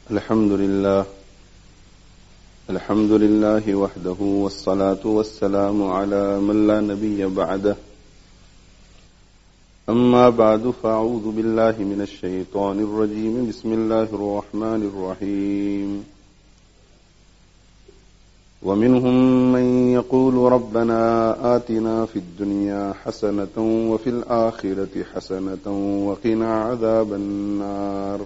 الحمد لله وحده والصلاة والسلام على من لا نبي بعده أما بعد فأعوذ بالله من الشيطان الرجيم بسم الله الرحمن الرحيم ومنهم من يقول ربنا آتنا في الدنيا حسنة وفي الآخرة حسنة وقنا عذاب النار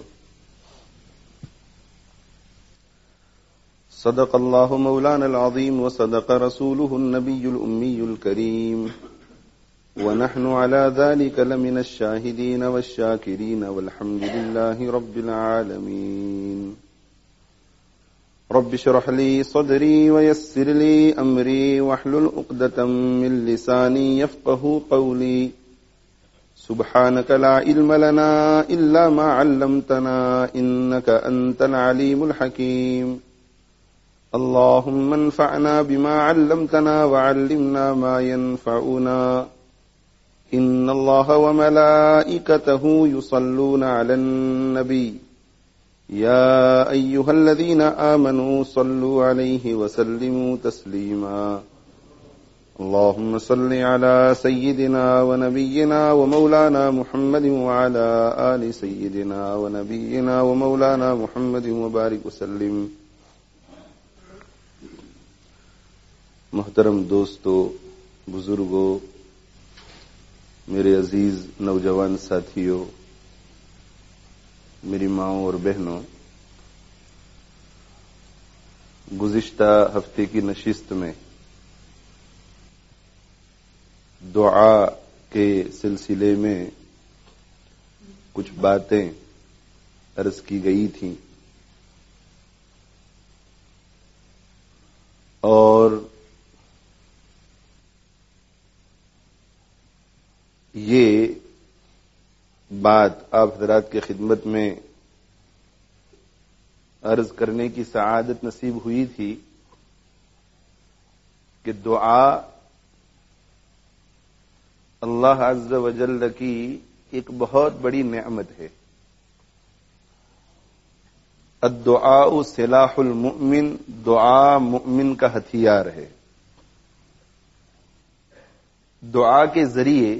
صدق الله مولانا العظيم وصدق رسوله النبي الأمي الكريم ونحن على ذلك لمن الشاهدين والشاكرين والحمد لله رب العالمين رب اشرح لي صدري ويسر لي أمري واحلل عقدة من لساني يفقهوا قولي سبحانك لا علم لنا إلا ما علمتنا إنك أنت العليم الحكيم اللهم انفعنا بما علمتنا وعلمنا ما ينفعنا إن الله وملائكته يصلون على النبي يا أيها الذين آمنوا صلوا عليه وسلموا تسليما اللهم صل على سيدنا ونبينا ومولانا محمد وعلى آل سيدنا ونبينا ومولانا محمد وبارك وسلم. محترم دوستو، بزرگوں، میرے عزیز نوجوان ساتھیوں، میری ماؤں اور بہنوں، گزشتہ ہفتے کی نشست میں دعا کے سلسلے میں کچھ باتیں عرض کی گئی تھیں اور یہ بات آپ حضرات کے خدمت میں عرض کرنے کی سعادت نصیب ہوئی تھی کہ دعا اللہ عز و جل کی ایک بہت بڑی نعمت ہے. الدعاء سلاح المؤمن، دعا مؤمن کا ہتھیار ہے. دعا کے ذریعے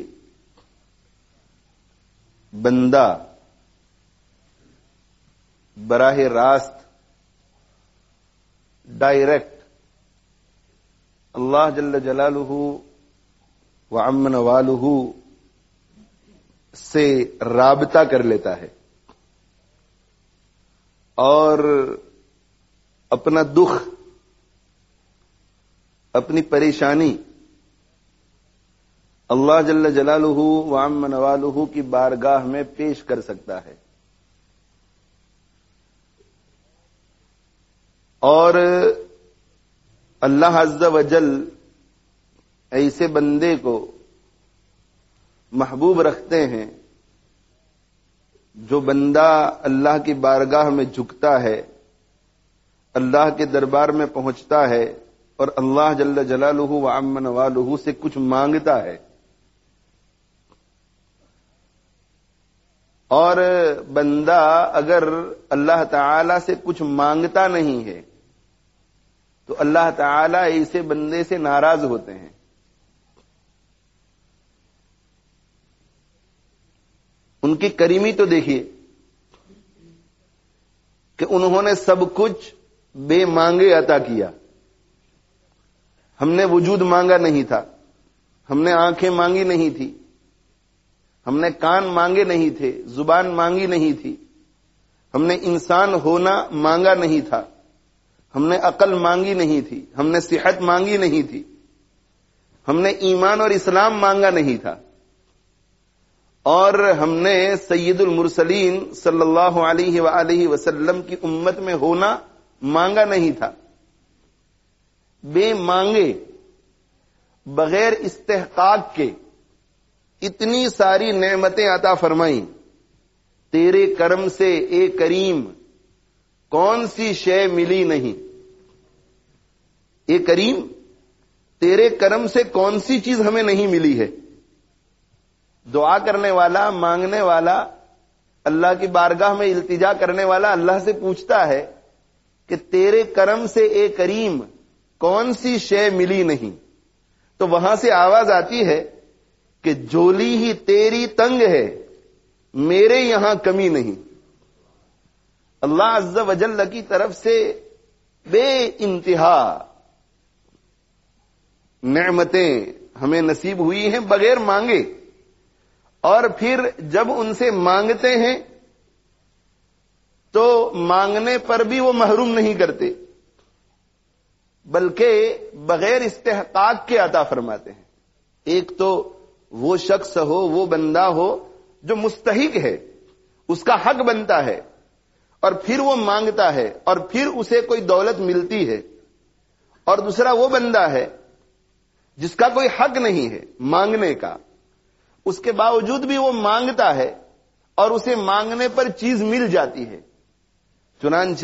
بندہ براہ راست ڈائریکٹ اللہ جل جلالہ وعم نوالہ سے رابطہ کر لیتا ہے اور اپنا دکھ، اپنی پریشانی اللہ جل جلالہ وعم نوالہ کی بارگاہ میں پیش کر سکتا ہے. اور اللہ عز و جل ایسے بندے کو محبوب رکھتے ہیں جو بندہ اللہ کی بارگاہ میں جھکتا ہے، اللہ کے دربار میں پہنچتا ہے اور اللہ جل جلالہ وعم نوالہ سے کچھ مانگتا ہے. اور بندہ اگر اللہ تعالی سے کچھ مانگتا نہیں ہے تو اللہ تعالی ایسے بندے سے ناراض ہوتے ہیں. ان کی کریمی تو دیکھیے کہ انہوں نے سب کچھ بے مانگے عطا کیا. ہم نے وجود مانگا نہیں تھا، ہم نے آنکھیں مانگی نہیں تھی، ہم نے کان مانگے نہیں تھے، زبان مانگی نہیں تھی، ہم نے انسان ہونا مانگا نہیں تھا، ہم نے عقل مانگی نہیں تھی، ہم نے صحت مانگی نہیں تھی، ہم نے ایمان اور اسلام مانگا نہیں تھا، اور ہم نے سید المرسلین صلی اللہ علیہ وآلہ وسلم کی امت میں ہونا مانگا نہیں تھا. بے مانگے، بغیر استحقاق کے اتنی ساری نعمتیں عطا فرمائیں. تیرے کرم سے اے کریم کون سی شے ملی نہیں. اے کریم، تیرے کرم سے کون سی چیز ہمیں نہیں ملی ہے. دعا کرنے والا، مانگنے والا اللہ کی بارگاہ میں التجا کرنے والا اللہ سے پوچھتا ہے کہ تیرے کرم سے اے کریم کون سی شے ملی نہیں، تو وہاں سے آواز آتی ہے کہ جولی ہی تیری تنگ ہے، میرے یہاں کمی نہیں۔ اللہ عز و جل کی طرف سے بے انتہا نعمتیں ہمیں نصیب ہوئی ہیں بغیر مانگے، اور پھر جب ان سے مانگتے ہیں تو مانگنے پر بھی وہ محروم نہیں کرتے، بلکہ بغیر استحقاق کے عطا فرماتے ہیں۔ ایک تو وہ شخص ہو، وہ بندہ ہو جو مستحق ہے، اس کا حق بنتا ہے، اور پھر وہ مانگتا ہے اور پھر اسے کوئی دولت ملتی ہے، اور دوسرا وہ بندہ ہے جس کا کوئی حق نہیں ہے مانگنے کا، اس کے باوجود بھی وہ مانگتا ہے اور اسے مانگنے پر چیز مل جاتی ہے۔ چنانچہ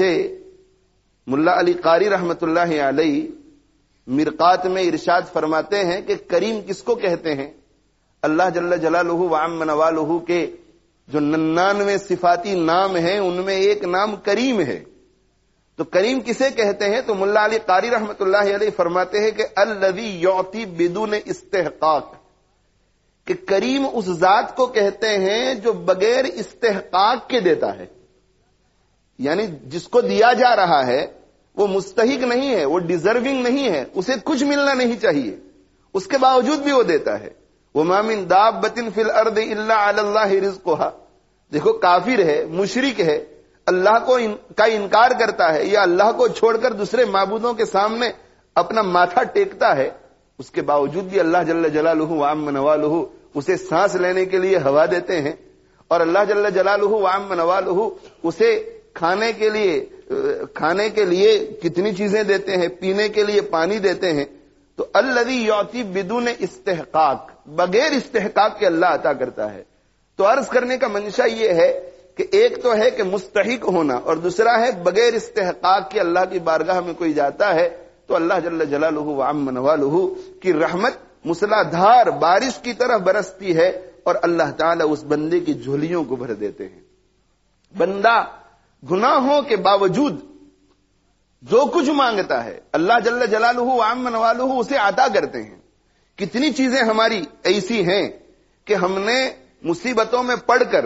ملا علی قاری رحمت اللہ علیہ مرقات میں ارشاد فرماتے ہیں کہ کریم کس کو کہتے ہیں؟ اللہ جل جلالہ وعم نوالہ کے جو 99 صفاتی نام ہیں ان میں ایک نام کریم ہے، تو کریم کسے کہتے ہیں؟ تو ملا علی قاری رحمت اللہ علیہ فرماتے ہیں کہ الذی یعطی بدون استحقاق، کہ کریم اس ذات کو کہتے ہیں جو بغیر استحقاق کے دیتا ہے، یعنی جس کو دیا جا رہا ہے وہ مستحق نہیں ہے، وہ ڈیزرونگ نہیں ہے، اسے کچھ ملنا نہیں چاہیے، اس کے باوجود بھی وہ دیتا ہے۔ وَمَا مِن دَابَّةٍ فِي الْأَرْضِ إِلَّا عَلَى اللَّهِ رِزْقُهَا، دیکھو کافر ہے، مشرک ہے، اللہ کا انکار کرتا ہے یا اللہ کو چھوڑ کر دوسرے معبودوں کے سامنے اپنا ماتھا ٹیکتا ہے، اس کے باوجود بھی اللہ جل جلالہ وعم نوالہ اسے سانس لینے کے لیے ہوا دیتے ہیں، اور اللہ جل جلالہ وعم نوالہ اسے کھانے کے لیے کتنی چیزیں دیتے ہیں، پینے کے لیے پانی دیتے ہیں۔ تو الذی یعطی بدون استحقاق، بغیر استحقاق کے اللہ عطا کرتا ہے۔ تو عرض کرنے کا منشا یہ ہے کہ ایک تو ہے کہ مستحق ہونا، اور دوسرا ہے بغیر استحقاق کے اللہ کی بارگاہ میں کوئی جاتا ہے تو اللہ جل جلالہ وعم نوالہ کی رحمت مسلح دھار بارش کی طرح برستی ہے، اور اللہ تعالیٰ اس بندے کی جھولیوں کو بھر دیتے ہیں۔ بندہ گناہوں کے باوجود جو کچھ مانگتا ہے اللہ جل جلالہ وعم نوالہ اسے عطا کرتے ہیں۔ کتنی چیزیں ہماری ایسی ہیں کہ ہم نے مصیبتوں میں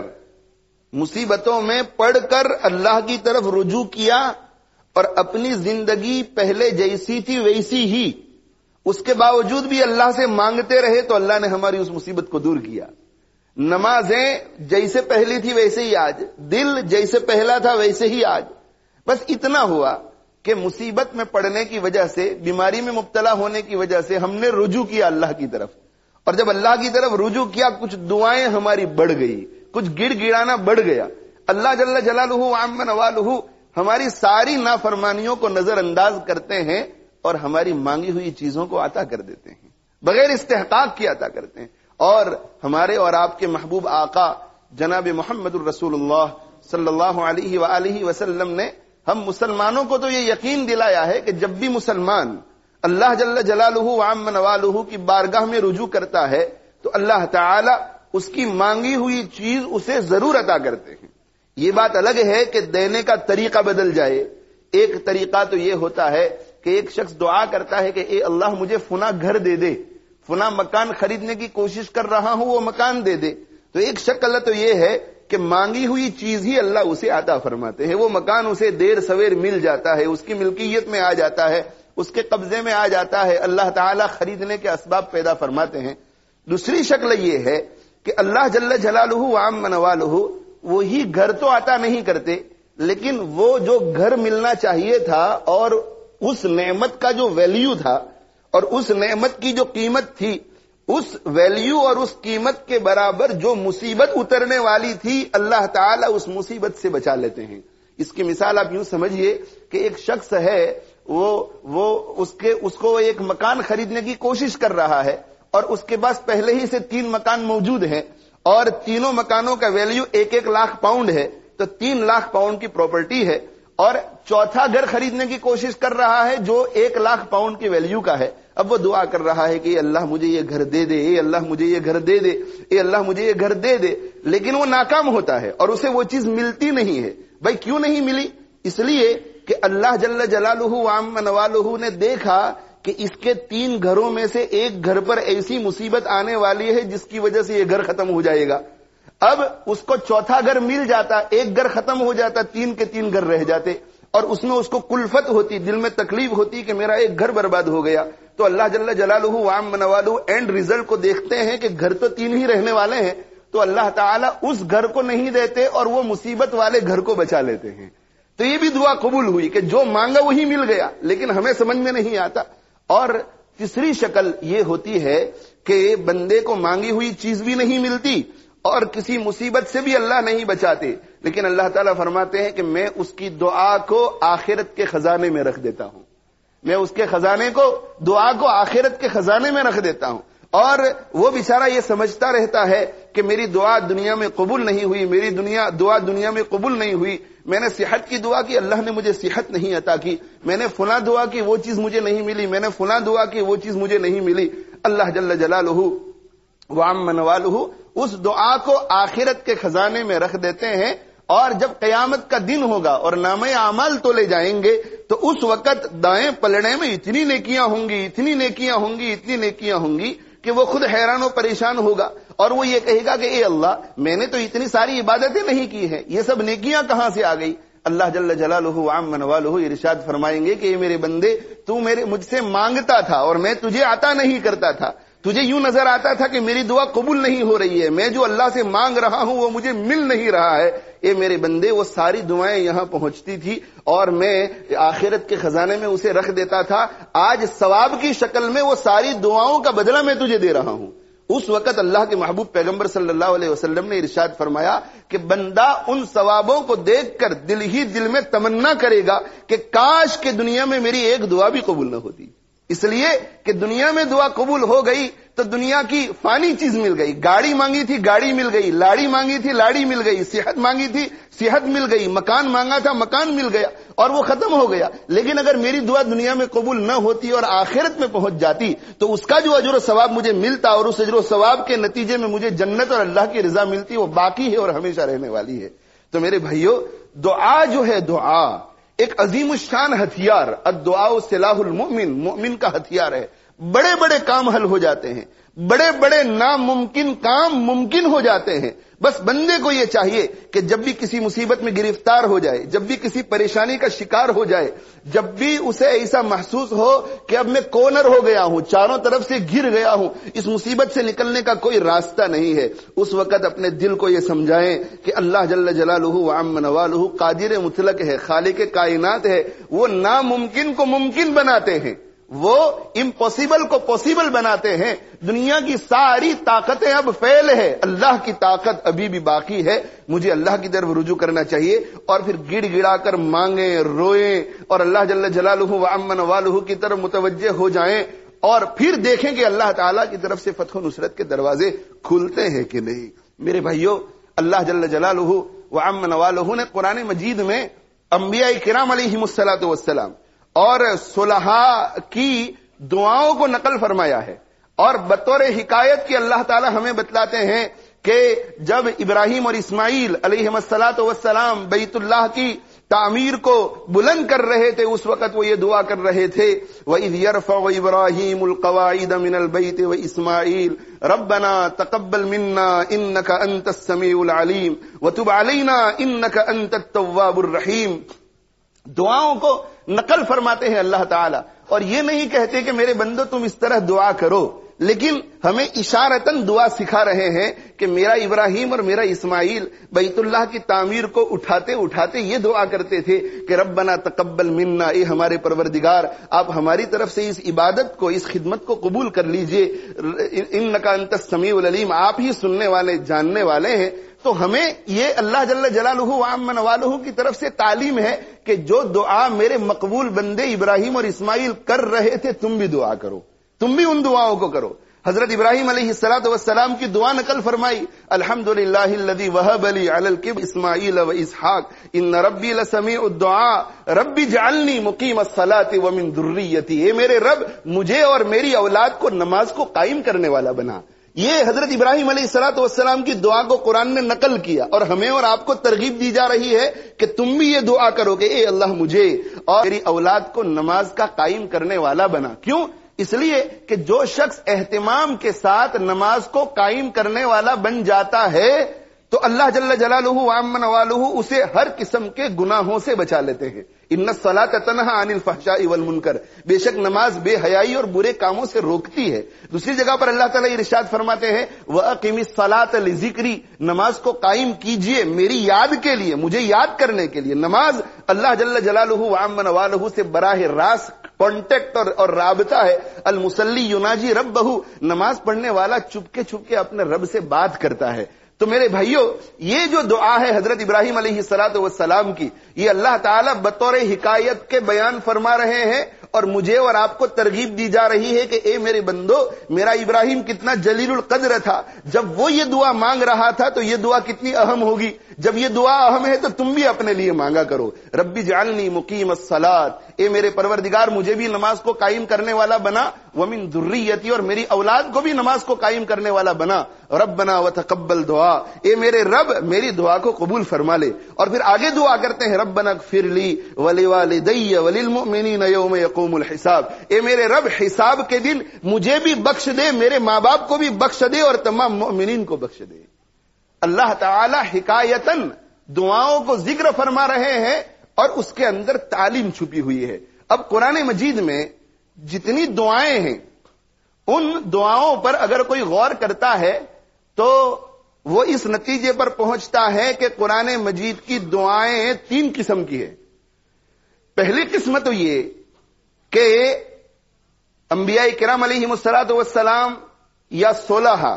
پڑھ کر اللہ کی طرف رجوع کیا، اور اپنی زندگی پہلے جیسی تھی ویسی ہی، اس کے باوجود بھی اللہ سے مانگتے رہے تو اللہ نے ہماری اس مصیبت کو دور کیا۔ نمازیں جیسے پہلی تھی ویسے ہی آج، دل جیسے پہلا تھا ویسے ہی آج، بس اتنا ہوا کہ مصیبت میں پڑنے کی وجہ سے، بیماری میں مبتلا ہونے کی وجہ سے ہم نے رجوع کیا اللہ کی طرف، اور جب اللہ کی طرف رجوع کیا کچھ دعائیں ہماری بڑھ گئی، کچھ گڑ گڑانا بڑھ گیا۔ اللہ جل جلالہ وعم نوالہ ہماری ساری نافرمانیوں کو نظر انداز کرتے ہیں اور ہماری مانگی ہوئی چیزوں کو عطا کر دیتے ہیں، بغیر استحقاق کی عطا کرتے ہیں۔ اور ہمارے اور آپ کے محبوب آقا جناب محمد الرسول اللہ صلی اللہ علیہ وآلہ وسلم نے ہم مسلمانوں کو تو یہ یقین دلایا ہے کہ جب بھی مسلمان اللہ جل جلالہ وعم نوالہ کی بارگاہ میں رجوع کرتا ہے تو اللہ تعالی اس کی مانگی ہوئی چیز اسے ضرور عطا کرتے ہیں۔ یہ بات الگ ہے کہ دینے کا طریقہ بدل جائے۔ ایک طریقہ تو یہ ہوتا ہے کہ ایک شخص دعا کرتا ہے کہ اے اللہ مجھے فلاں گھر دے دے، فلاں مکان خریدنے کی کوشش کر رہا ہوں وہ مکان دے دے۔ تو ایک شکل تو یہ ہے کہ مانگی ہوئی چیز ہی اللہ اسے عطا فرماتے ہیں، وہ مکان اسے دیر سویر مل جاتا ہے، اس کی ملکیت میں آ جاتا ہے، اس کے قبضے میں آ جاتا ہے، اللہ تعالیٰ خریدنے کے اسباب پیدا فرماتے ہیں۔ دوسری شکل یہ ہے کہ اللہ جل جلالہ وعم نوالہ وہی گھر تو عطا نہیں کرتے، لیکن وہ جو گھر ملنا چاہیے تھا اور اس نعمت کا جو ویلیو تھا اور اس نعمت کی جو قیمت تھی، اس ویلیو اور اس قیمت کے برابر جو مصیبت اترنے والی تھی اللہ تعالیٰ اس مصیبت سے بچا لیتے ہیں۔ اس کی مثال آپ یوں سمجھیے کہ ایک شخص ہے، اس کو ایک مکان خریدنے کی کوشش کر رہا ہے، اور اس کے پاس پہلے ہی سے 3 مکان موجود ہیں، اور تینوں مکانوں کا ویلیو 1-1 لاکھ پاؤنڈ ہے، تو 3 لاکھ پاؤنڈ کی پراپرٹی ہے، اور چوتھا گھر خریدنے کی کوشش کر رہا ہے جو 1 لاکھ پاؤنڈ کی ویلیو کا ہے۔ اب وہ دعا کر رہا ہے کہ اے اللہ مجھے یہ گھر دے دے، اے اللہ مجھے یہ گھر دے دے، اے اللہ مجھے یہ گھر دے دے، لیکن وہ ناکام ہوتا ہے اور اسے وہ چیز ملتی نہیں ہے۔ بھائی کیوں نہیں ملی؟ اس لیے کہ اللہ جل جلالہ وعم نوالہ نے دیکھا کہ اس کے 3 گھروں میں سے ایک گھر پر ایسی مصیبت آنے والی ہے جس کی وجہ سے یہ گھر ختم ہو جائے گا۔ اب اس کو چوتھا گھر مل جاتا، ایک گھر ختم ہو جاتا، 3 کے 3 گھر رہ جاتے، اور اس میں اس کو کلفت ہوتی، دل میں تکلیف ہوتی کہ میرا ایک گھر برباد ہو گیا۔ تو اللہ جل جلالہ وعم نوالہ اینڈ ریزلٹ کو دیکھتے ہیں کہ گھر تو 3 ہی رہنے والے ہیں، تو اللہ تعالیٰ اس گھر کو نہیں دیتے اور وہ مصیبت والے گھر کو بچا لیتے ہیں۔ تو یہ بھی دعا قبول ہوئی کہ جو مانگا وہی مل گیا، لیکن ہمیں سمجھ میں نہیں آتا۔ اور تیسری شکل یہ ہوتی ہے کہ بندے کو مانگی ہوئی چیز بھی نہیں ملتی اور کسی مصیبت سے بھی اللہ نہیں بچاتے، لیکن اللہ تعالیٰ فرماتے ہیں کہ میں اس کی دعا کو آخرت کے خزانے میں رکھ دیتا ہوں، میں اس کے خزانے کو، دعا کو آخرت کے خزانے میں رکھ دیتا ہوں، اور وہ بیچارہ یہ سمجھتا رہتا ہے کہ میری دعا دنیا میں قبول نہیں ہوئی، میری دعا دنیا میں قبول نہیں ہوئی، میں نے صحت کی دعا کی، اللہ نے مجھے صحت نہیں عطا کی، میں نے فلاں دعا کی وہ چیز مجھے نہیں ملی، میں نے فلاں دعا کی وہ چیز مجھے نہیں ملی۔ اللہ جل جلالہ وعم نوالہ اس دعا کو آخرت کے خزانے میں رکھ دیتے ہیں، اور جب قیامت کا دن ہوگا اور نامہ اعمال تولے جائیں گے تو اس وقت دائیں پلڑے میں اتنی نیکیاں ہوں گی، اتنی نیکیاں ہوں گی، اتنی نیکیاں ہوں گی کہ وہ خود حیران و پریشان ہوگا، اور وہ یہ کہے گا کہ اے اللہ میں نے تو اتنی ساری عبادتیں نہیں کی ہیں، یہ سب نیکیاں کہاں سے آ گئی؟ اللہ جل جلالہ وعم نوالہ ارشاد فرمائیں گے کہ اے میرے بندے، تو مجھ سے مانگتا تھا اور میں تجھے عطا نہیں کرتا تھا، تجھے یوں نظر آتا تھا کہ میری دعا قبول نہیں ہو رہی ہے، میں جو اللہ سے مانگ رہا ہوں وہ مجھے مل نہیں رہا ہے۔ اے میرے بندے، وہ ساری دعائیں یہاں پہنچتی تھی اور میں آخرت کے خزانے میں اسے رکھ دیتا تھا، آج ثواب کی شکل میں وہ ساری دعاؤں کا بدلہ میں تجھے دے رہا ہوں۔ اس وقت اللہ کے محبوب پیغمبر صلی اللہ علیہ وسلم نے ارشاد فرمایا کہ بندہ ان ثوابوں کو دیکھ کر دل ہی دل میں تمنا کرے گا کہ کاش کہ دنیا میں میری ایک دعا بھی قبول نہ ہوتی، اس لیے کہ دنیا میں دعا قبول ہو گئی تو دنیا کی فانی چیز مل گئی، گاڑی مانگی تھی گاڑی مل گئی، لاڑی مانگی تھی لاڑی مل گئی، صحت مانگی تھی صحت مل گئی، مکان مانگا تھا مکان مل گیا، اور وہ ختم ہو گیا۔ لیکن اگر میری دعا دنیا میں قبول نہ ہوتی اور آخرت میں پہنچ جاتی تو اس کا جو اجر و ثواب مجھے ملتا، اور اس اجر و ثواب کے نتیجے میں مجھے جنت اور اللہ کی رضا ملتی، وہ باقی ہے اور ہمیشہ رہنے والی ہے۔ تو میرے بھائیو، دعا جو ہے، دعا ایک عظیم الشان ہتھیار، الدعاء سلاح المؤمن، مومن کا ہتھیار ہے۔ بڑے بڑے کام حل ہو جاتے ہیں، بڑے بڑے ناممکن کام ممکن ہو جاتے ہیں۔ بس بندے کو یہ چاہیے کہ جب بھی کسی مصیبت میں گرفتار ہو جائے، جب بھی کسی پریشانی کا شکار ہو جائے، جب بھی اسے ایسا محسوس ہو کہ اب میں کارنر ہو گیا ہوں، چاروں طرف سے گر گیا ہوں، اس مصیبت سے نکلنے کا کوئی راستہ نہیں ہے، اس وقت اپنے دل کو یہ سمجھائیں کہ اللہ جل جلالہ وعم نوالہ قادر مطلق ہے، خالق کائنات ہے، وہ ناممکن کو ممکن بناتے ہیں، وہ امپاسبل کو پاسبل بناتے ہیں۔ دنیا کی ساری طاقتیں اب فیل ہے، اللہ کی طاقت ابھی بھی باقی ہے، مجھے اللہ کی طرف رجوع کرنا چاہیے، اور پھر گڑ گڑا کر مانگیں، روئیں، اور اللہ جل جلالہ وعم نوالہ کی طرف متوجہ ہو جائیں، اور پھر دیکھیں کہ اللہ تعالیٰ کی طرف سے فتح و نصرت کے دروازے کھلتے ہیں کہ نہیں۔ میرے بھائیو، اللہ جل جلالہ وعم نوالہ نے قرآن مجید میں انبیاء کرام علیہم الصلاۃ والسلام اور صلحاء کی دعاؤں کو نقل فرمایا ہے، اور بطور حکایت کی اللہ تعالی ہمیں بتلاتے ہیں کہ جب ابراہیم اور اسماعیل علیہم الصلاۃ والسلام بیت اللہ کی تعمیر کو بلند کر رہے تھے، اس وقت وہ یہ دعا کر رہے تھے، وَإِذْ يَرْفَعُ إِبْرَاهِيمُ الْقَوَاعِدَ مِنَ الْبَيْتِ وَإِسْمَاعِيلُ رَبَّنَا تَقَبَّلْ مِنَّا إِنَّكَ أَنْتَ السَّمِيعُ الْعَلِيمُ وَتُبْ عَلَيْنَا إِنَّكَ أَنْتَ التَّوَّابُ الرَّحِيمُ۔ دعاؤں کو نقل فرماتے ہیں اللہ تعالیٰ، اور یہ نہیں کہتے کہ میرے بندو تم اس طرح دعا کرو، لیکن ہمیں اشارتاً دعا سکھا رہے ہیں کہ میرا ابراہیم اور میرا اسماعیل بیت اللہ کی تعمیر کو اٹھاتے اٹھاتے یہ دعا کرتے تھے کہ ربنا تقبل منا، اے ہمارے پروردگار آپ ہماری طرف سے اس عبادت کو، اس خدمت کو قبول کر لیجئے، انک انت السمیع العلیم، آپ ہی سننے والے جاننے والے ہیں۔ تو ہمیں یہ اللہ جل جلالہ وعم نوالہ کی طرف سے تعلیم ہے کہ جو دعا میرے مقبول بندے ابراہیم اور اسماعیل کر رہے تھے تم بھی دعا کرو، تم بھی ان دعاؤں کو کرو۔ حضرت ابراہیم علیہ الصلوۃ والسلام کی دعا نقل فرمائی، الحمدللہ الذی وہب لی علی الکبر اسماعیل و اسحاق ان ربی لسمیع الدعاء رب اجعلنی مقیم الصلاۃ ومن ذریتی، اے میرے رب مجھے اور میری اولاد کو نماز کو قائم کرنے والا بنا۔ یہ حضرت ابراہیم علیہ الصلوۃ والسلام کی دعا کو قرآن نے نقل کیا، اور ہمیں اور آپ کو ترغیب دی جا رہی ہے کہ تم بھی یہ دعا کرو کہ اے اللہ مجھے اور میری اولاد کو نماز کا قائم کرنے والا بنا۔ کیوں؟ اس لیے کہ جو شخص اہتمام کے ساتھ نماز کو قائم کرنے والا بن جاتا ہے تو اللہ جل جلالہ وعم نوالہ اسے ہر قسم کے گناہوں سے بچا لیتے ہیں۔ ان الصلاۃ تنہی عن الفحشاء والمنکر، بے شک نماز بے حیائی اور برے کاموں سے روکتی ہے۔ دوسری جگہ پر اللہ تعالیٰ ارشاد فرماتے ہیں وَأَقِمِ الصَّلَاةَ لِذِكْرِي، نماز کو قائم کیجئے میری یاد کے لیے، مجھے یاد کرنے کے لیے۔ نماز اللہ جل جلالہ وعم نوالہ سے براہ راست کانٹیکٹ اور رابطہ ہے۔ المصلی یناجی ربہ، نماز پڑھنے والا چپکے چپکے اپنے رب سے بات کرتا ہے۔ تو میرے بھائیوں، یہ جو دعا ہے حضرت ابراہیم علیہ الصلوۃ والسلام کی، یہ اللہ تعالیٰ بطور حکایت کے بیان فرما رہے ہیں، اور مجھے اور آپ کو ترغیب دی جا رہی ہے کہ اے میرے بندو، میرا ابراہیم کتنا جلیل القدر تھا، جب وہ یہ دعا مانگ رہا تھا تو یہ دعا کتنی اہم ہوگی۔ جب یہ دعا اہم ہے تو تم بھی اپنے لیے مانگا کرو، رب اجعلنی مقیم الصلاۃ، اے میرے پروردگار مجھے بھی نماز کو قائم کرنے والا بنا، ومن ذریتی، اور میری اولاد کو بھی نماز کو قائم کرنے والا بنا، ربنا وتقبل دعا، اے میرے رب میری دعا کو قبول فرما لے۔ اور پھر آگے دعا کرتے ہیں ربنا اغفر لی ولوالدی وللمؤمنین یوم یقوم الحساب، اے میرے رب حساب کے دن مجھے بھی بخش دے، میرے ماں باپ کو بھی بخش دے، اور تمام مؤمنین کو بخش دے۔ اللہ تعالی حکایتاً دعاؤں کو ذکر فرما رہے ہیں اور اس کے اندر تعلیم چھپی ہوئی ہے۔ اب قرآن مجید میں جتنی دعائیں ہیں ان دعاؤں پر اگر کوئی غور کرتا ہے تو وہ اس نتیجے پر پہنچتا ہے کہ قرآن مجید کی دعائیں 3 قسم کی ہیں۔ پہلی قسم تو یہ کہ انبیاء کرام علیہم الصلوۃ والسلام یا صلحاء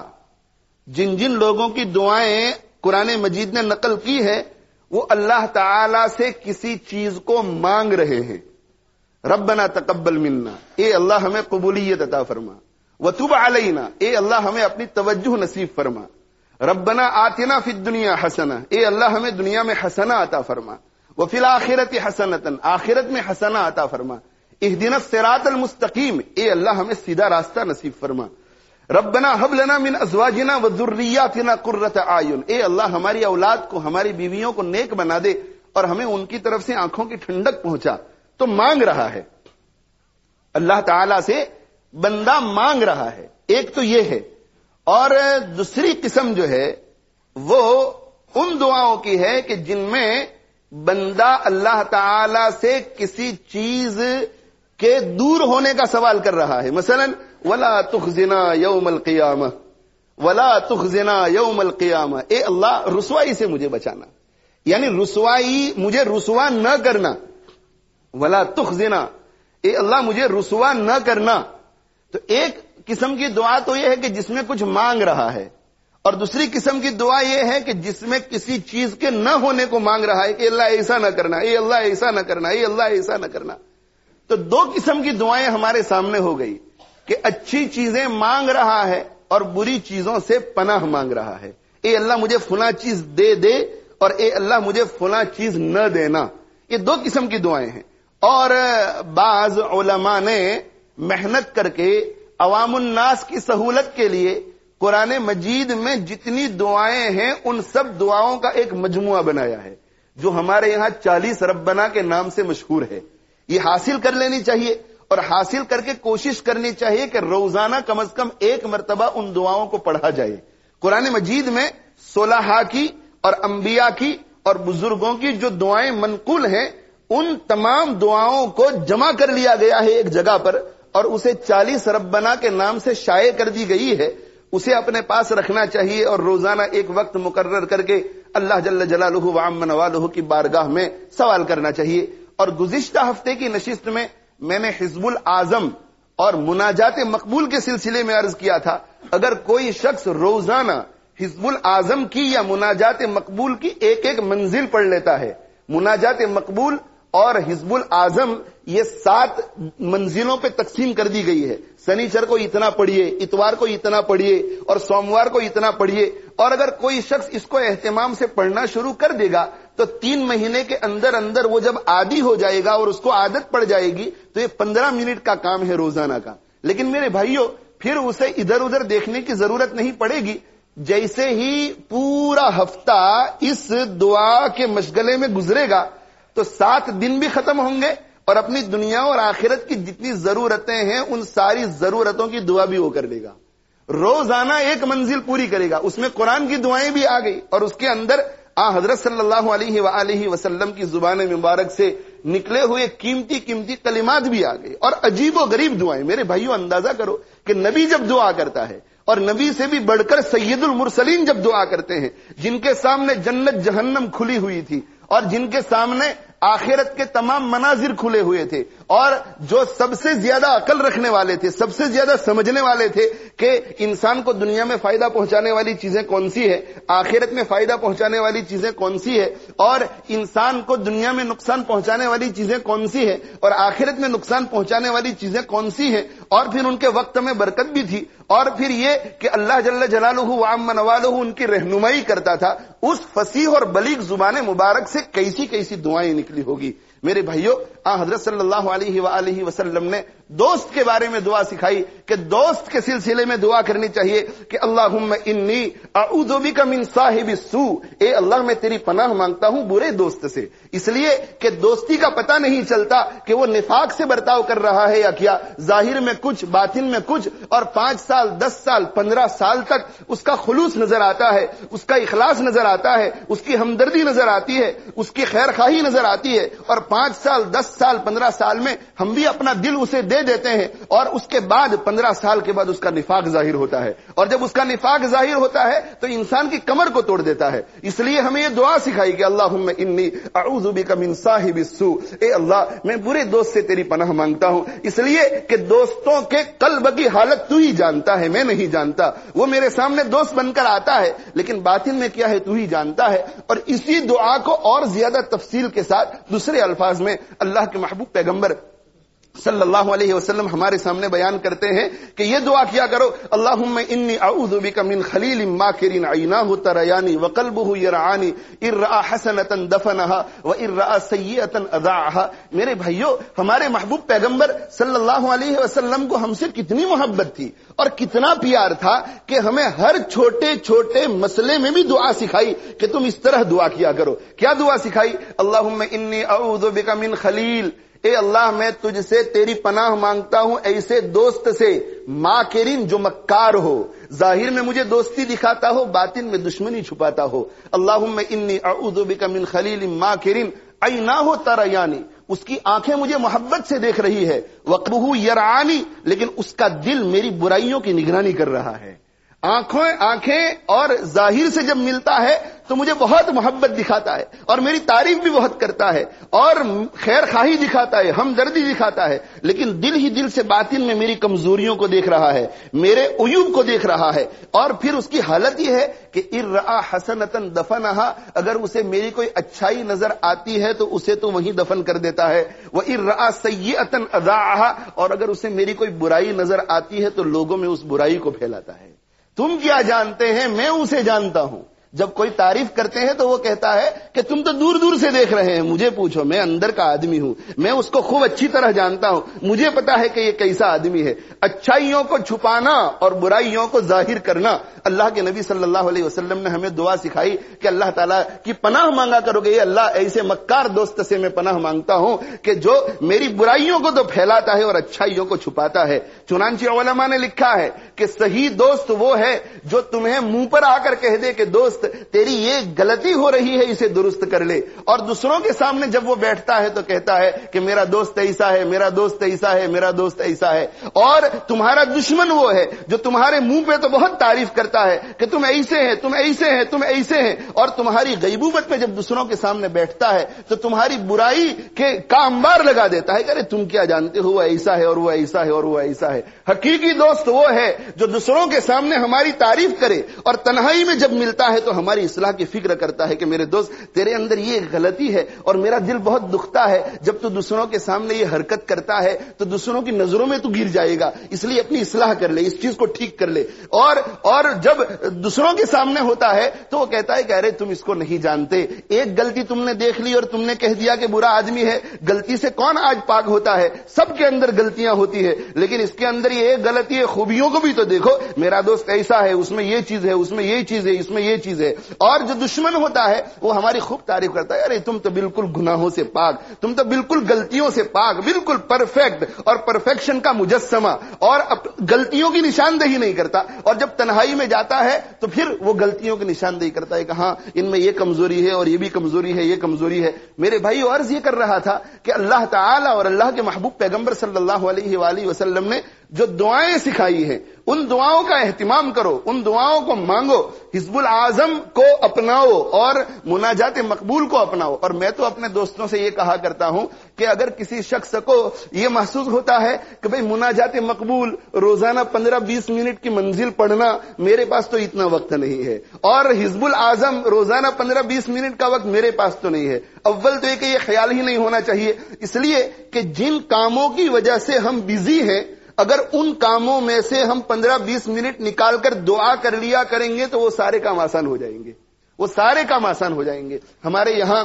جن جن لوگوں کی دعائیں قرآن مجید نے نقل کی ہے وہ اللہ تعالی سے کسی چیز کو مانگ رہے ہیں۔ ربنا تقبل منا، اے اللہ ہمیں قبولیت عطا فرما، وتب علینا، اے اللہ ہمیں اپنی توجہ نصیب فرما، ربنا آتنا فی الدنیا حسنہ، اے اللہ ہمیں دنیا میں حسنہ عطا فرما، وفی الآخرۃ حسنۃ، آخرت میں حسنہ عطا فرما، اہدنا الصراط المستقیم، اے اللہ ہمیں سیدھا راستہ نصیب فرما، ربنا هب لنا من ازواجنا وذریاتنا قرۃ اعین، اے اللہ ہماری اولاد کو، ہماری بیویوں کو نیک بنا دے اور ہمیں ان کی طرف سے آنکھوں کی ٹھنڈک پہنچا۔ تو مانگ رہا ہے اللہ تعالی سے، بندہ مانگ رہا ہے، ایک تو یہ ہے۔ اور دوسری قسم جو ہے وہ ان دعاؤں کی ہے کہ جن میں بندہ اللہ تعالی سے کسی چیز کے دور ہونے کا سوال کر رہا ہے۔ مثلا ولا تخزنا یوم القیامہ، ولا تخزنا یوم القیامہ، اے اللہ رسوائی سے مجھے بچانا، یعنی رسوائی مجھے رسوا نہ کرنا، ولا تخزنا، اے اللہ مجھے رسوا نہ کرنا۔ تو ایک قسم کی دعا تو یہ ہے کہ جس میں کچھ مانگ رہا ہے، اور دوسری قسم کی دعا یہ ہے کہ جس میں کسی چیز کے نہ ہونے کو مانگ رہا ہے کہ اللہ ایسا نہ کرنا، اے اللہ ایسا نہ کرنا، اے اللہ ایسا نہ کرنا۔ تو 2 قسم کی دعائیں ہمارے سامنے ہو گئی کہ اچھی چیزیں مانگ رہا ہے اور بری چیزوں سے پناہ مانگ رہا ہے، اے اللہ مجھے فلاں چیز دے دے، اور اے اللہ مجھے فلاں چیز نہ دینا۔ یہ 2 قسم کی دعائیں ہیں۔ اور بعض علماء نے محنت کر کے عوام الناس کی سہولت کے لیے قرآن مجید میں جتنی دعائیں ہیں ان سب دعاؤں کا ایک مجموعہ بنایا ہے جو ہمارے یہاں 40 ربنا کے نام سے مشہور ہے۔ یہ حاصل کر لینی چاہیے اور حاصل کر کے کوشش کرنی چاہیے کہ روزانہ کم از کم 1 مرتبہ ان دعاؤں کو پڑھا جائے۔ قرآن مجید میں صلحاء کی اور انبیاء کی اور بزرگوں کی جو دعائیں منقول ہیں ان تمام دعاؤں کو جمع کر لیا گیا ہے ایک جگہ پر، اور اسے 40 ربنا کے نام سے شائع کر دی گئی ہے۔ اسے اپنے پاس رکھنا چاہیے اور روزانہ ایک وقت مقرر کر کے اللہ جل جلالہ وعم نوالہ کی بارگاہ میں سوال کرنا چاہیے۔ اور گزشتہ ہفتے کی نشست میں میں نے حزب الاعظم اور مناجات مقبول کے سلسلے میں عرض کیا تھا، اگر کوئی شخص روزانہ حزب الاعظم کی یا مناجات مقبول کی ایک منزل پڑھ لیتا ہے، مناجات مقبول اور حزب الاعظم یہ 7 منزلوں پہ تقسیم کر دی گئی ہے. سنیچر کو اتنا پڑھیے, اتوار کو اتنا پڑھیے اور سوموار کو اتنا پڑھیے. اور اگر کوئی شخص اس کو اہتمام سے پڑھنا شروع کر دے گا تو 3 مہینے کے اندر اندر وہ جب عادی ہو جائے گا اور اس کو عادت پڑ جائے گی تو یہ 15 منٹ کا کام ہے روزانہ کا. لیکن میرے بھائیوں پھر اسے ادھر ادھر دیکھنے کی ضرورت نہیں پڑے گی. جیسے ہی پورا ہفتہ اس دعا کے مشغلے میں گزرے گا تو 7 دن بھی ختم ہوں گے اور اپنی دنیا اور آخرت کی جتنی ضرورتیں ہیں ان ساری ضرورتوں کی دعا بھی وہ کر لے گا. روزانہ 1 منزل پوری کرے گا. اس میں قرآن کی دعائیں بھی آ گئی اور اس کے اندر حضرت صلی اللہ علیہ وآلہ وسلم کی زبان مبارک سے نکلے ہوئے قیمتی قیمتی کلمات بھی آ گئے اور عجیب و غریب دعائیں. میرے بھائیوں اندازہ کرو کہ نبی جب دعا کرتا ہے اور نبی سے بھی بڑھ کر سید المرسلین جب دعا کرتے ہیں, جن کے سامنے جنت جہنم کھلی ہوئی تھی اور جن کے سامنے آخرت کے تمام مناظر کھلے ہوئے تھے اور جو سب سے زیادہ عقل رکھنے والے تھے, سب سے زیادہ سمجھنے والے تھے کہ انسان کو دنیا میں فائدہ پہنچانے والی چیزیں کون سی ہے, آخرت میں فائدہ پہنچانے والی چیزیں کون سی ہے اور انسان کو دنیا میں نقصان پہنچانے والی چیزیں کون سی ہے اور آخرت میں نقصان پہنچانے والی چیزیں کون سی ہیں. اور پھر ان کے وقت میں برکت بھی تھی اور پھر یہ کہ اللہ جل جلالہ وعم نوالہ ان کی رہنمائی کرتا تھا. اس فصیح اور بلیغ زبان مبارک سے کیسی کیسی دعائیں نکلی ہوگی. میرے بھائیوں حضرت صلی اللہ علیہ وآلہ وسلم نے دوست کے بارے میں دعا سکھائی کہ دوست کے سلسلے میں دعا کرنی چاہیے کہ اللہم انی اعوذ بک من صاحب السوء, اے اللہ میں تیری پناہ مانگتا ہوں برے دوست سے. اس لیے کہ دوستی کا پتہ نہیں چلتا کہ وہ نفاق سے برتاؤ کر رہا ہے یا کیا, ظاہر میں کچھ باطن میں کچھ, اور 5 سال 10 سال 15 سال تک اس کا خلوص نظر آتا ہے, اس کا اخلاص نظر آتا ہے, اس کی ہمدردی نظر آتی ہے, اس کی خیر خواہی نظر آتی ہے, اور 5 سال 10 سال 15 سال میں ہم بھی اپنا دل اسے دے دیتے ہیں اور اس کے بعد 15 سال کے بعد اس کا نفاق ظاہر ہوتا ہے. اور جب اس کا نفاق ظاہر ہوتا ہے تو انسان کی کمر کو توڑ دیتا ہے. اس لیے ہمیں یہ دعا سکھائی کہ اللہم انی اعوذ بک من صاحب السوء, اے اللہ میں برے دوست سے تیری پناہ مانگتا ہوں. اس لیے کہ دوستوں کے قلب کی حالت تو ہی جانتا ہے, میں نہیں جانتا. وہ میرے سامنے دوست بن کر آتا ہے لیکن باطن میں کیا ہے تو ہی جانتا ہے. اور اسی دعا کو اور زیادہ تفصیل کے ساتھ دوسرے الفاظ میں اللہ کے محبوب پیغمبر صلی اللہ علیہ وسلم ہمارے سامنے بیان کرتے ہیں کہ یہ دعا کیا کرو, اللہم انی اعوذ بک من خلیل ماکر عیناہ تریانی وقلبہ یرعانی ان رأى حسنۃ دفنها وان رأى سیئۃ اذاعها. میرے بھائیوں ہمارے محبوب پیغمبر صلی اللہ علیہ وسلم کو ہم سے کتنی محبت تھی اور کتنا پیار تھا کہ ہمیں ہر چھوٹے چھوٹے مسئلے میں بھی دعا سکھائی کہ تم اس طرح دعا کیا کرو. کیا دعا سکھائی؟ اللہم انی اعوذ بک من خلیل, اے اللہ میں تجھ سے تیری پناہ مانگتا ہوں ایسے دوست سے, ماکرین جو مکار ہو, ظاہر میں مجھے دوستی دکھاتا ہو باطن میں دشمنی چھپاتا ہو. اللہم انی اعوذ بک من خلیل ماکرین عیناہ تریانی, اس کی آنکھیں مجھے محبت سے دیکھ رہی ہے, وقلبہ یرعانی لیکن اس کا دل میری برائیوں کی نگرانی کر رہا ہے. آنکھیں اور ظاہر سے جب ملتا ہے تو مجھے بہت محبت دکھاتا ہے اور میری تعریف بھی بہت کرتا ہے اور خیر خواہی دکھاتا ہے, ہمدردی دکھاتا ہے, لیکن دل ہی دل سے باطن میں میری کمزوریوں کو دیکھ رہا ہے, میرے عیوب کو دیکھ رہا ہے. اور پھر اس کی حالت یہ ہے کہ ان رأى حسنۃ دفنها, اگر اسے میری کوئی اچھائی نظر آتی ہے تو اسے تو وہیں دفن کر دیتا ہے. وان رأى سیئۃ اذاعها, اور اگر اسے میری کوئی برائی نظر آتی ہے تو لوگوں میں اس برائی کو پھیلاتا ہے. تم کیا جانتے ہیں, میں اسے جانتا ہوں. جب کوئی تعریف کرتے ہیں تو وہ کہتا ہے کہ تم تو دور دور سے دیکھ رہے ہیں, مجھے پوچھو, میں اندر کا آدمی ہوں, میں اس کو خوب اچھی طرح جانتا ہوں, مجھے پتا ہے کہ یہ کیسا آدمی ہے. اچھائیوں کو چھپانا اور برائیوں کو ظاہر کرنا, اللہ کے نبی صلی اللہ علیہ وسلم نے ہمیں دعا سکھائی کہ اللہ تعالیٰ کی پناہ مانگا کرو گے, اللہ ایسے مکار دوست سے میں پناہ مانگتا ہوں کہ جو میری برائیوں کو تو پھیلاتا ہے اور اچھائیوں کو چھپاتا ہے. چنانچہ علماء نے لکھا ہے کہ صحیح دوست وہ ہے جو تمہیں منہ پر آ کر کہہ دے کہ دوست تیری یہ غلطی ہو رہی ہے, اسے درست کر لے, اور دوسروں کے سامنے جب وہ بیٹھتا ہے تو کہتا ہے کہ میرا دوست ایسا ہے, میرا دوست ایسا ہے, میرا دوست ایسا ہے. اور تمہارا دشمن وہ ہے جو تمہارے منہ پہ تو بہت تعریف کرتا ہے کہ تم ایسے ہیں, تم ایسے ہیں, تم ایسے ہیں, اور تمہاری غیبوبت میں جب دوسروں کے سامنے بیٹھتا ہے تو تمہاری برائی کا انبار لگا دیتا ہے کہ ارے تم کیا جانتے ہو, وہ ایسا ہے اور وہ ایسا ہے اور وہ ایسا ہے. حقیقی دوست وہ ہے جو دوسروں کے سامنے ہماری تعریف کرے اور تنہائی میں جب ملتا ہے تو جو ہماری اصلاح کی فکر کرتا ہے کہ میرے دوست تیرے اندر یہ غلطی ہے اور میرا دل بہت دکھتا ہے، جب تو دوسروں کے سامنے یہ حرکت کرتا ہے تو دوسروں کی نظروں میں تو گر جائے گا، اس لیے اپنی اصلاح کر لے، اس چیز کو ٹھیک کر لے۔ اور جب دوسروں کے سامنے ہوتا ہے تو وہ کہتا ہے کہ ارے تم اس کو نہیں جانتے، ایک غلطی تم نے دیکھ لی اور تم نے کہہ دیا کہ برا آدمی ہے۔ غلطی سے کون آج پاک ہوتا ہے؟ سب کے اندر غلطیاں ہوتی ہے، لیکن اس کے اندر یہ ایک غلطی ہے، خوبیوں کو بھی تو دیکھو، میرا دوست ایسا ہے، اس میں یہ چیز ہے، اس میں یہ چیز ہے، اس میں یہ چیز ہے۔ اور جو دشمن ہوتا ہے وہ ہماری خوب تعریف کرتا ہے، ارے تم تو بالکل گناہوں سے پاک، تم تو بالکل غلطیوں سے پاک، بالکل پرفیکٹ اور پرفیکشن کا مجسمہ، اور غلطیوں کی نشاندہی نہیں کرتا۔ اور جب تنہائی میں جاتا ہے تو پھر وہ غلطیوں کی نشاندہی کرتا ہے کہ ہاں ان میں یہ کمزوری ہے اور یہ بھی کمزوری ہے، یہ کمزوری ہے۔ میرے بھائی عرض یہ کر رہا تھا کہ اللہ تعالی اور اللہ کے محبوب پیغمبر صلی اللہ علیہ وآلہ وسلم نے جو دعائیں سکھائی ہیں ان دعاؤں کا اہتمام کرو، ان دعاؤں کو مانگو، حزب العظم کو اپناؤ اور مناجات مقبول کو اپناؤ۔ اور میں تو اپنے دوستوں سے یہ کہا کرتا ہوں کہ اگر کسی شخص کو یہ محسوس ہوتا ہے کہ بھئی مناجات مقبول روزانہ 15-20 منٹ کی منزل پڑھنا میرے پاس تو اتنا وقت نہیں ہے، اور حزب العظم روزانہ 15-20 منٹ کا وقت میرے پاس تو نہیں ہے، اول تو یہ کہ یہ خیال ہی نہیں ہونا چاہیے، اس لیے کہ جن کاموں کی وجہ سے ہم بزی ہیں اگر ان کاموں میں سے ہم 15-20 منٹ نکال کر دعا کر لیا کریں گے تو وہ سارے کام آسان ہو جائیں گے، وہ سارے کام آسان ہو جائیں گے۔ ہمارے یہاں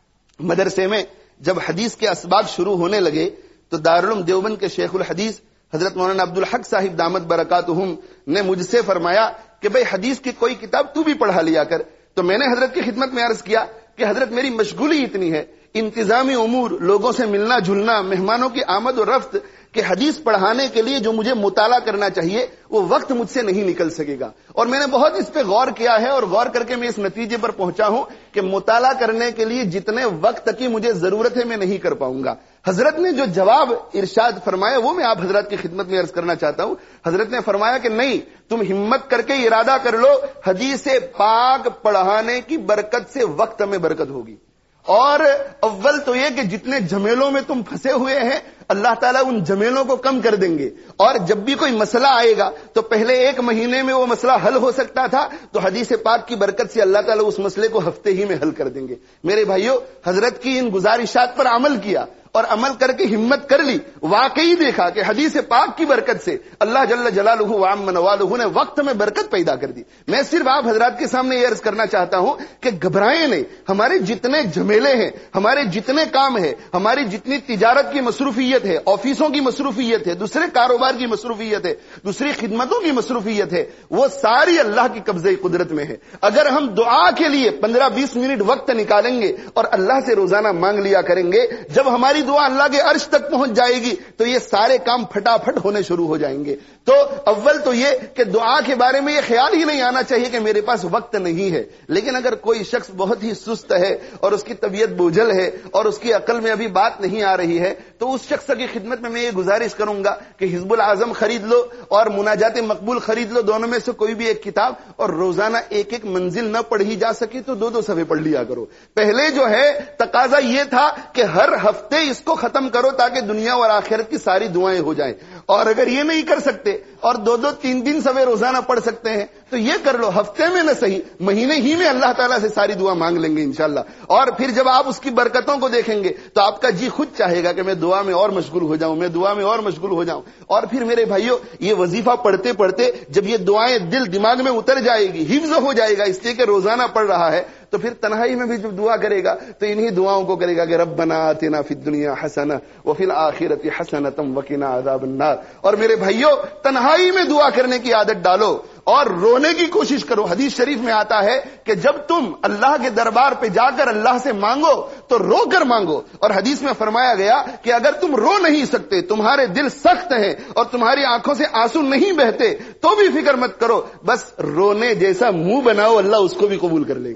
مدرسے میں جب حدیث کے اسباق شروع ہونے لگے تو دارالعلوم دیوبند کے شیخ الحدیث حضرت مولانا عبدالحق صاحب دامت برکاتہم نے مجھ سے فرمایا کہ بھئی حدیث کی کوئی کتاب تو بھی پڑھا لیا کر۔ تو میں نے حضرت کی خدمت میں عرض کیا کہ حضرت میری مشغولی اتنی ہے، انتظامی امور، لوگوں سے ملنا جلنا، مہمانوں کی آمد و رفت، کہ حدیث پڑھانے کے لیے جو مجھے مطالعہ کرنا چاہیے وہ وقت مجھ سے نہیں نکل سکے گا۔ اور میں نے بہت اس پہ غور کیا ہے اور غور کر کے میں اس نتیجے پر پہنچا ہوں کہ مطالعہ کرنے کے لیے جتنے وقت کی مجھے ضرورت ہے میں نہیں کر پاؤں گا۔ حضرت نے جو جواب ارشاد فرمایا وہ میں آپ حضرات کی خدمت میں عرض کرنا چاہتا ہوں۔ حضرت نے فرمایا کہ نہیں، تم ہمت کر کے ارادہ کر لو، حدیث پاک پڑھانے کی برکت سے وقت میں برکت ہوگی۔ اور اول تو یہ کہ جتنے جھمیلوں میں تم پھنسے ہوئے ہیں اللہ تعالیٰ ان جھمیلوں کو کم کر دیں گے، اور جب بھی کوئی مسئلہ آئے گا تو پہلے 1 مہینے میں وہ مسئلہ حل ہو سکتا تھا تو حدیث پاک کی برکت سے اللہ تعالیٰ اس مسئلے کو ہفتے ہی میں حل کر دیں گے۔ میرے بھائیو، حضرت کی ان گزارشات پر عمل کیا اور عمل کر کے ہمت کر لی، واقعی دیکھا کہ حدیث پاک کی برکت سے اللہ جل جلالہ وعم نوالہ نے وقت میں برکت پیدا کر دی۔ میں صرف آپ حضرات کے سامنے یہ عرض کرنا چاہتا ہوں کہ گھبرائیں نہیں، ہمارے جتنے جھمیلے ہیں، ہمارے جتنے کام ہیں، ہماری جتنی تجارت کی مصروفیت ہے، آفیسوں کی مصروفیت ہے، دوسرے کاروبار کی مصروفیت ہے، دوسری خدمتوں کی مصروفیت ہے، وہ ساری اللہ کی قبضہ قدرت میں ہے۔ اگر ہم دعا کے لیے 15-20 منٹ وقت نکالیں گے اور اللہ سے روزانہ مانگ لیا کریں گے، جب ہماری دعا اللہ کے عرش تک پہنچ جائے گی تو یہ سارے کام پھٹافٹ ہونے شروع ہو جائیں گے۔ تو اول تو یہ کہ دعا کے بارے میں یہ خیال ہی نہیں آنا چاہیے کہ میرے پاس وقت نہیں ہے۔ لیکن اگر کوئی شخص بہت ہی سست ہے اور اس کی طبیعت بوجھل ہے اور اس کی عقل میں ابھی بات نہیں آ رہی ہے تو اس شخص کی خدمت میں یہ گزارش کروں گا کہ حزب العظم خرید لو اور مناجات مقبول خرید لو، دونوں میں سے کوئی بھی ایک کتاب، اور روزانہ 1 منزل نہ پڑھی جا سکی تو 2 صفحے پڑھ لیا کرو۔ پہلے جو ہے تقاضا یہ تھا کہ ہر ہفتے اس کو ختم کرو تاکہ دنیا اور آخرت کی ساری دعائیں ہو جائیں، اور اگر یہ نہیں کر سکتے اور 2 3 صفحے روزانہ پڑھ سکتے ہیں تو یہ کر لو، ہفتے میں نہ صحیح مہینے ہی میں اللہ تعالیٰ سے ساری دعا مانگ لیں گے انشاءاللہ۔ اور پھر جب آپ اس کی برکتوں کو دیکھیں گے تو آپ کا جی خود چاہے گا کہ میں دعا میں اور مشغول ہو جاؤں، میں دعا میں اور مشغول ہو جاؤں۔ اور پھر میرے بھائیو، یہ وظیفہ پڑھتے پڑھتے جب یہ دعائیں دل دماغ میں اتر جائے گی، حفظ ہو جائے گا، اس لیے کہ روزانہ پڑھ رہا ہے، تو پھر تنہائی میں بھی جب دعا کرے گا تو انہی دعاؤں کو کرے گا کہ ربنا آتنا فی الدنیا حسنہ وفی الآخرۃ حسنۃ وقنا عذاب النار۔ اور میرے بھائیو، تنہائی میں دعا کرنے کی عادت ڈالو اور رونے کی کوشش کرو۔ حدیث شریف میں آتا ہے کہ جب تم اللہ کے دربار پہ جا کر اللہ سے مانگو تو رو کر مانگو، اور حدیث میں فرمایا گیا کہ اگر تم رو نہیں سکتے، تمہارے دل سخت ہیں اور تمہاری آنکھوں سے آنسو نہیں بہتے تو بھی فکر مت کرو، بس رونے جیسا منہ بناؤ، اللہ اس کو بھی قبول کر لے گا۔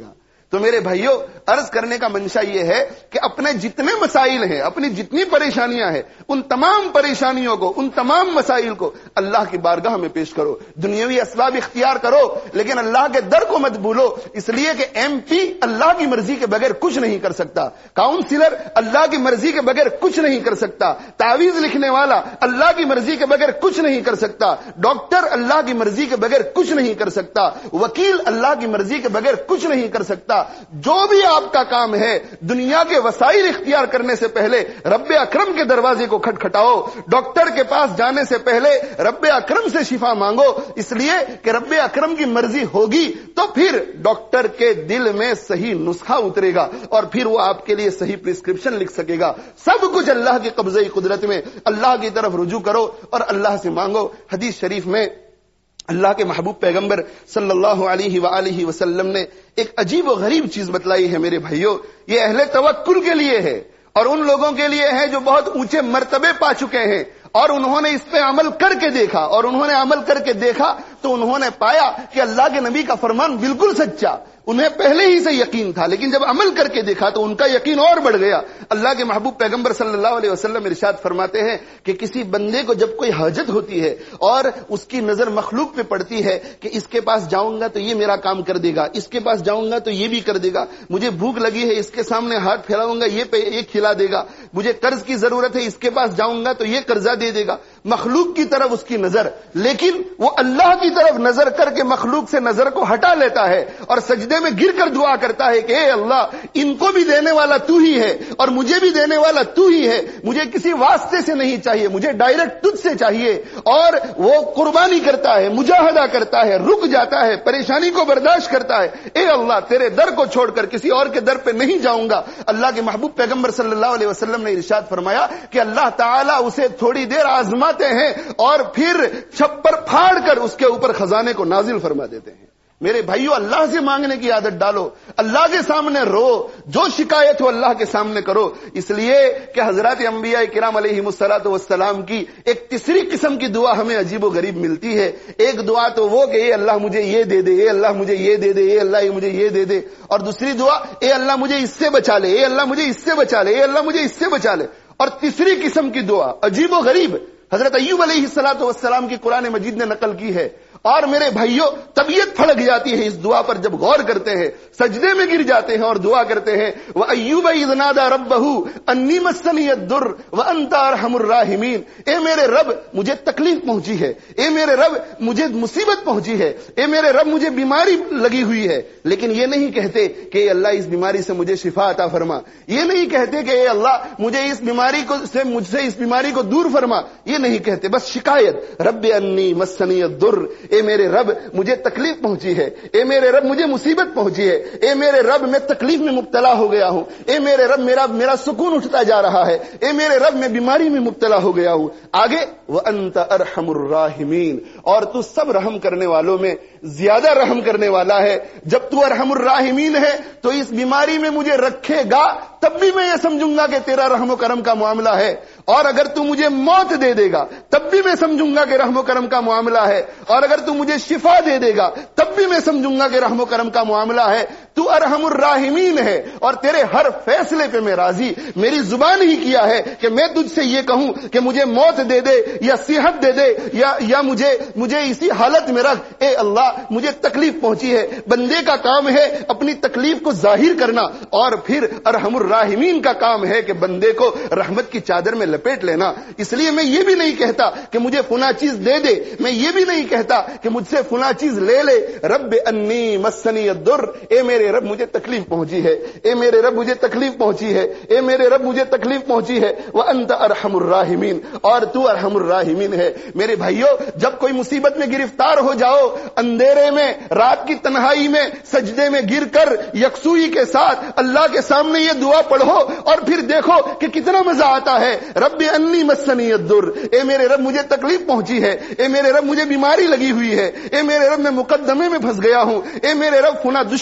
تو میرے بھائیوں عرض کرنے کا منشا یہ ہے کہ اپنے جتنے مسائل ہیں، اپنی جتنی پریشانیاں ہیں، ان تمام پریشانیوں کو، ان تمام مسائل کو اللہ کی بارگاہ میں پیش کرو. دنیاوی اسباب اختیار کرو لیکن اللہ کے در کو مت بھولو، اس لیے کہ ایم پی اللہ کی مرضی کے بغیر کچھ نہیں کر سکتا، کاؤنسلر اللہ کی مرضی کے بغیر کچھ نہیں کر سکتا، تعویذ لکھنے والا اللہ کی مرضی کے بغیر کچھ نہیں کر سکتا، ڈاکٹر اللہ کی مرضی کے بغیر کچھ نہیں کر سکتا، وکیل اللہ کی مرضی کے بغیر کچھ نہیں کر سکتا. جو بھی آپ کا کام ہے دنیا کے وسائل اختیار کرنے سے پہلے رب اکرم کے دروازے کو کھٹکھٹاؤ. ڈاکٹر کے پاس جانے سے پہلے رب اکرم سے شفا مانگو، اس لیے کہ رب اکرم کی مرضی ہوگی تو پھر ڈاکٹر کے دل میں صحیح نسخہ اترے گا اور پھر وہ آپ کے لیے صحیح پرسکرپشن لکھ سکے گا. سب کچھ اللہ کے قبضے قدرت میں، اللہ کی طرف رجوع کرو اور اللہ سے مانگو. حدیث شریف میں اللہ کے محبوب پیغمبر صلی اللہ علیہ وآلہ وسلم نے ایک عجیب و غریب چیز بتلائی ہے میرے بھائیوں. یہ اہل توکل کے لیے ہے اور ان لوگوں کے لیے ہے جو بہت اونچے مرتبے پا چکے ہیں اور انہوں نے اس پہ عمل کر کے دیکھا، اور انہوں نے عمل کر کے دیکھا تو انہوں نے پایا کہ اللہ کے نبی کا فرمان بالکل سچا. انہیں پہلے ہی سے یقین تھا لیکن جب عمل کر کے دیکھا تو ان کا یقین اور بڑھ گیا. اللہ کے محبوب پیغمبر صلی اللہ علیہ وسلم ارشاد فرماتے ہیں کہ کسی بندے کو جب کوئی حاجت ہوتی ہے اور اس کی نظر مخلوق پہ پڑتی ہے کہ اس کے پاس جاؤں گا تو یہ میرا کام کر دے گا، اس کے پاس جاؤں گا تو یہ بھی کر دے گا، مجھے بھوک لگی ہے اس کے سامنے ہاتھ پھیلاؤں گا یہ کھلا دے گا، مجھے قرض کی ضرورت ہے اس کے پاس جاؤں گا تو یہ قرضہ دے دے گا. مخلوق کی طرف اس کی نظر، لیکن وہ اللہ کی طرف نظر کر کے مخلوق سے نظر کو ہٹا لیتا ہے اور سجدے میں گر کر دعا کرتا ہے کہ اے اللہ ان کو بھی دینے والا تو ہی ہے اور مجھے بھی دینے والا تو ہی ہے، مجھے کسی واسطے سے نہیں چاہیے، مجھے ڈائریکٹ تجھ سے چاہیے. اور وہ قربانی کرتا ہے، مجاہدہ کرتا ہے، رک جاتا ہے، پریشانی کو برداشت کرتا ہے. اے اللہ تیرے در کو چھوڑ کر کسی اور کے در پہ نہیں جاؤں گا. اللہ کے محبوب پیغمبر صلی اللہ علیہ وسلم نے ارشاد فرمایا کہ اللہ تعالیٰ اسے تھوڑی دیر آزماتے ہیں اور پھر چھپر پھاڑ کر اس کے اوپر خزانے کو نازل فرما دیتے ہیں. میرے بھائیو اللہ سے مانگنے کی عادت ڈالو، اللہ کے سامنے رو، جو شکایت ہو اللہ کے سامنے کرو. اس لیے کہ حضرات انبیاء کرام علیہم الصلوۃ والسلام کی ایک تیسری قسم کی دعا ہمیں عجیب و غریب ملتی ہے. ایک دعا تو وہ کہ اے اللہ مجھے یہ دے دے، اے اللہ مجھے یہ دے دے، اے اللہ مجھے یہ دے دے. اور دوسری دعا اے اللہ مجھے اس سے بچا لے، اے اللہ مجھے اس سے بچا لے، اے اللہ مجھے اس سے بچا لے. اور تیسری قسم کی دعا عجیب و غریب حضرت ایوب علیہ الصلوۃ والسلام کی قرآن مجید نے نقل کی ہے. اور میرے بھائیوں طبیعت پھڑک جاتی ہے اس دعا پر جب غور کرتے ہیں، سجدے میں گر جاتے ہیں اور دعا کرتے ہیں وَأَيُّوبَ إِذْ نَادَىٰ رَبَّهُ أَنِّي مَسَّنِيَ الضُّرُّ وَأَنتَ أَرْحَمُ الرَّاحِمِينَ. اے میرے رب مجھے تکلیف پہنچی ہے، اے میرے رب مجھے مصیبت پہنچی ہے، اے میرے رب مجھے بیماری لگی ہوئی ہے. لیکن یہ نہیں کہتے کہ اے اللہ اس بیماری سے مجھے شفا عطا فرما، یہ نہیں کہتے کہ اے اللہ مجھے اس بیماری کو سے مجھ سے اس بیماری کو دور فرما، یہ نہیں کہتے. بس شکایت رب انی مسنی الضر، اے میرے رب مجھے تکلیف پہنچی ہے، اے میرے رب مجھے مصیبت پہنچی ہے، اے میرے رب میں تکلیف میں مبتلا ہو گیا ہوں، اے میرے رب میرا سکون اٹھتا جا رہا ہے، اے میرے رب میں بیماری میں مبتلا ہو گیا ہوں. آگے وَأَنْتَ أَرْحَمُ الرَّاحِمِينَ، اور تو سب رحم کرنے والوں میں زیادہ رحم کرنے والا ہے. جب تو ارحم الراحمین ہے تو اس بیماری میں مجھے رکھے گا تب بھی میں یہ سمجھوں گا کہ تیرا رحم و کرم کا معاملہ ہے، اور اگر تو مجھے موت دے دے گا تب بھی میں سمجھوں گا کہ رحم و کرم کا معاملہ ہے، اور اگر تو مجھے شفا دے دے گا تب بھی میں سمجھوں گا کہ رحم و کرم کا معاملہ ہے. تو ارحم الراحمین ہے اور تیرے ہر فیصلے پہ میں راضی. میری زبان ہی کیا ہے کہ میں تجھ سے یہ کہوں کہ مجھے موت دے دے یا صحت دے دے یا مجھے اسی حالت میں رکھ. اے اللہ مجھے تکلیف پہنچی ہے. بندے کا کام ہے اپنی تکلیف کو ظاہر کرنا، اور پھر ارحم الراحمین کا کام ہے کہ بندے کو رحمت کی چادر میں لپیٹ لینا. اس لیے میں یہ بھی نہیں کہتا کہ مجھے فلاں چیز دے دے، میں یہ بھی نہیں کہتا کہ مجھ سے فلاں چیز لے لے. رب انی مسنی الضر، اے میرے رب مجھے تکلیف پہنچی ہے، اے میرے رب مجھے تکلیف پہنچی ہے، اے میرے رب مجھے تکلیف پہنچی ہے. وانت ارحم الراحمین، اور تو ارحم الراحمین ہے. میرے بھائیوں جب کوئی مصیبت میں گرفتار ہو جاؤ، اندھیرے میں رات کی تنہائی میں سجدے میں گر کر یکسوئی کے ساتھ اللہ کے سامنے یہ دعا پڑھو اور پھر دیکھو کہ کتنا مزہ آتا ہے. رب انی مسنی الضر، اے میرے رب مجھے تکلیف پہنچی ہے، اے میرے رب مجھے بیماری لگی ہوئی ہے، اے میرے رب میں مقدمے میں پھنس گیا ہوں، اے میرے رب فلاں دشمن مجھ پہ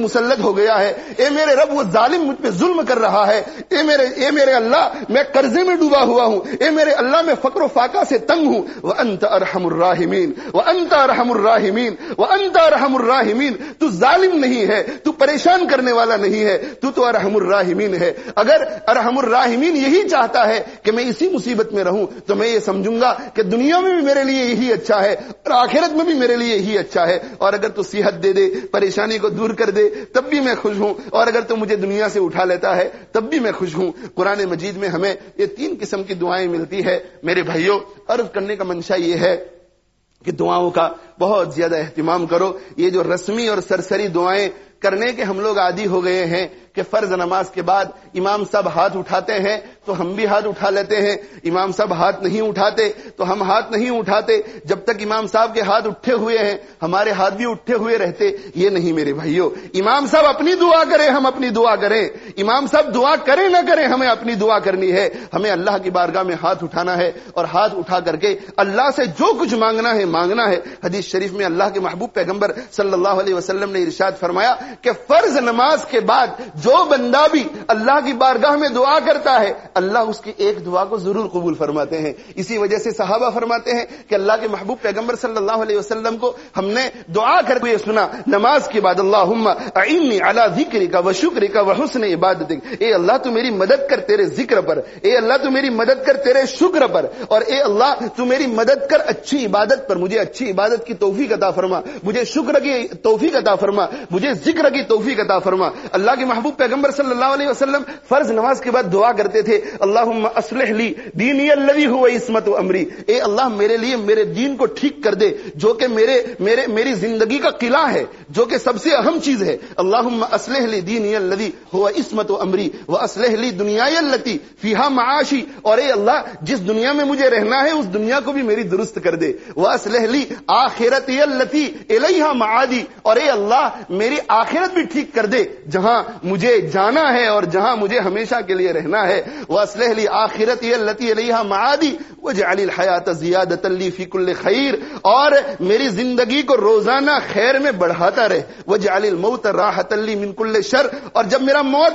مسلط ہو گیا ہے، اے میرے رب وہ ظالم مجھ پہ ظلم کر رہا ہے، اے میرے اللہ میں قرضے میں ڈوبا ہوا ہوں، اے میرے اللہ میں فقر و فاقہ سے تنگ ہوں، وانت ارحم الراحمین وانت ارحم الراحمین وانت ارحم الراحمین، تو ظالم نہیں ہے، تو پریشان کرنے والا نہیں ہے، تو ارحم الراحمین ہے۔ اگر ارحم الراحمین یہی چاہتا ہے کہ میں اسی مصیبت میں رہوں تو میں یہ سمجھوں گا کہ دنیا میں بھی میرے لیے یہی اچھا ہے اور آخرت میں بھی میرے لیے یہی اچھا ہے، اور اگر تو صحت دے دے، پریشانی کو دور کر دے تب بھی میں خوش ہوں، اور اگر تو مجھے دنیا سے اٹھا لیتا ہے تب بھی میں خوش ہوں۔ قرآن مجید میں ہمیں یہ 3 قسم کی دعائیں ملتی ہے۔ میرے بھائیوں، عرض کرنے کا منشا یہ ہے کہ دعاؤں کا بہت زیادہ اہتمام کرو۔ یہ جو رسمی اور سرسری دعائیں کرنے کے ہم لوگ عادی ہو گئے ہیں کہ فرض نماز کے بعد امام صاحب ہاتھ اٹھاتے ہیں تو ہم بھی ہاتھ اٹھا لیتے ہیں، امام صاحب ہاتھ نہیں اٹھاتے تو ہم ہاتھ نہیں اٹھاتے، جب تک امام صاحب کے ہاتھ اٹھے ہوئے ہیں ہمارے ہاتھ بھی اٹھے ہوئے رہتے۔ یہ نہیں میرے بھائیوں، امام صاحب اپنی دعا کریں، ہم اپنی دعا کریں، امام صاحب دعا کریں نہ کریں، ہمیں اپنی دعا کرنی ہے۔ ہمیں اللہ کی بارگاہ میں ہاتھ اٹھانا ہے اور ہاتھ اٹھا کر کے اللہ سے جو کچھ مانگنا ہے مانگنا ہے۔ حدیث شریف میں اللہ کے محبوب پیغمبر صلی اللہ علیہ وسلم نے ارشاد فرمایا کہ فرض نماز کے بعد جو بندہ بھی اللہ کی بارگاہ میں دعا کرتا ہے اللہ اس کی ایک دعا کو ضرور قبول فرماتے ہیں۔ اسی وجہ سے صحابہ فرماتے ہیں کہ اللہ کے محبوب پیغمبر صلی اللہ علیہ وسلم کو ہم نے دعا کرتے ہوئے سنا نماز کے بعد، اللہم اعنی علی ذکرک و شکرک و حسن عبادتک، اے اللہ تو میری مدد کر تیرے ذکر پر، اے اللہ تو میری مدد کر تیرے شکر پر، اور اے اللہ تو میری مدد کر اچھی عبادت پر، مجھے اچھی عبادت کی توفیق عطا فرما، مجھے شکر کی توفیق عطا فرما، مجھے ذکر کی توفیق عطا فرما۔ اللہ کے محبوب پیغمبر صلی اللہ علیہ وسلم فرض نماز کے بعد دعا کرتے تھے اللہم اصلح لی دینی الذی هو عصمت امری، اے اللہ میرے لیے میرے دین کو ٹھیک کر دے جو کہ میری زندگی کا قلعہ ہے، جو کہ سب سے اہم چیز ہے۔ اللہم اصلح لی دینی الذی هو عصمت امری واصلح لی دنیای التی فیہا معاشی، اور اے اللہ جس دنیا میں مجھے رہنا ہے اس دنیا کو بھی میری درست کر دے، واصلح لی آخرتی التی الیہا معادی، اور اے اللہ میری آخرت بھی ٹھیک کر دے جہاں مجھے جانا ہے اور جہاں مجھے ہمیشہ کے لیے رہنا ہے۔ وَأَصْلِحْ لِي آخِرَتِيَ الَّتِي إِلَيْهَا مَعَادِي وَاجْعَلِ الْحَيَاةَ زِيَادَةً لِي فِي كُلِّ خَيْرٍ، اور میری زندگی کو روزانہ خیر میں بڑھاتا رہے۔ وَاجْعَلِ الْمَوْتَ رَاحَةً لِي مِنْ كُلِّ شَرٍ، اور جب